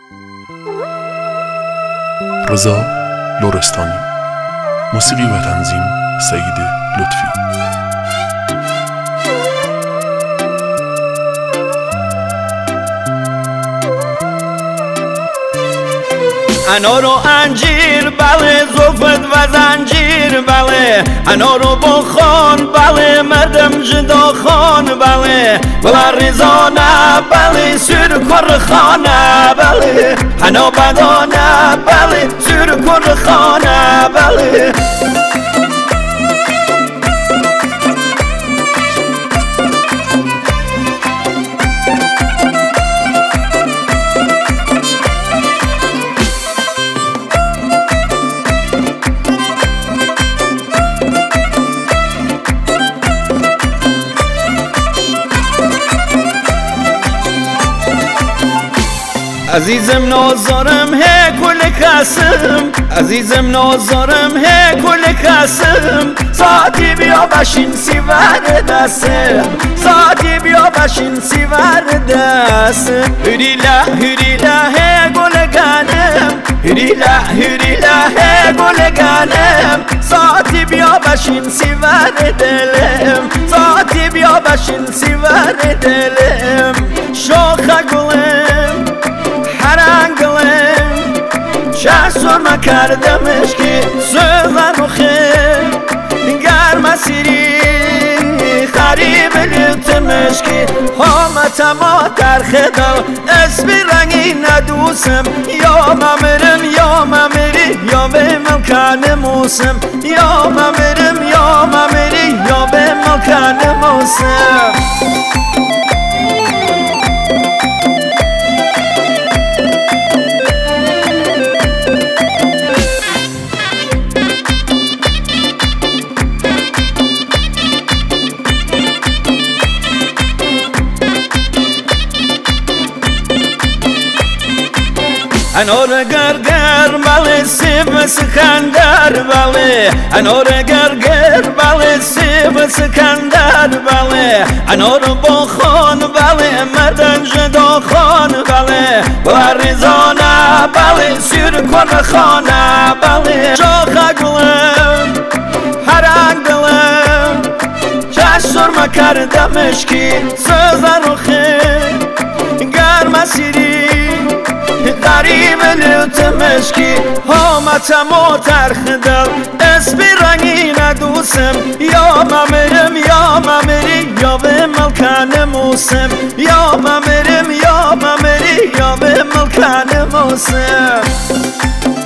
رضا لرستانی. موسیقی و تنظیم سعید لطفی. انار و انجیر بله، زلفت و زنجیر بله، انار و بخان بله، مردم جدا خان بله، بلا ریزانه بله، سر کر خانه بله، حنا بدانه بله، سر کر خانه بله. عزیزم نازارم هی کل کسم، عزیزم نازارم هی کل کسم، ساعتی بیا بشین سیور دستم، ساعتی بیا بشین سیور دستم. هریلا هریلا هی گل گنم، هریلا هریلا هی گل گنم، ساعتی بیا بشین سیور دلم، ساعتی بیا بشین سیور دلم. شاخ گلم هرنگلم چه سرما کردمش که سوزن و خیل گرم سیری خریب لیتمش که همتما در خدا اسبی رنگی ندوسم، یا ممرم یا ممری یا به مکان موسم، یا ممرم یا ممری یا به مکان موسم. انار گرگر بله، سیب سکندر بله، انار گرگر بله، سیب سکندر بله، انار بخان بله، مردن جدا خان بله، بریزانه بله، سیر کن خانه بله. شاخ گلم هرنگ دلم چه سرما کردمش که سوزن و خیل گرم سیری غریب لیتمش که همتما ترخ دل اسبی رنگی ندوسم، یا ممرم یا ممری یا به ملکان موسم، یا ممرم یا ممری یا به ملکان موسم.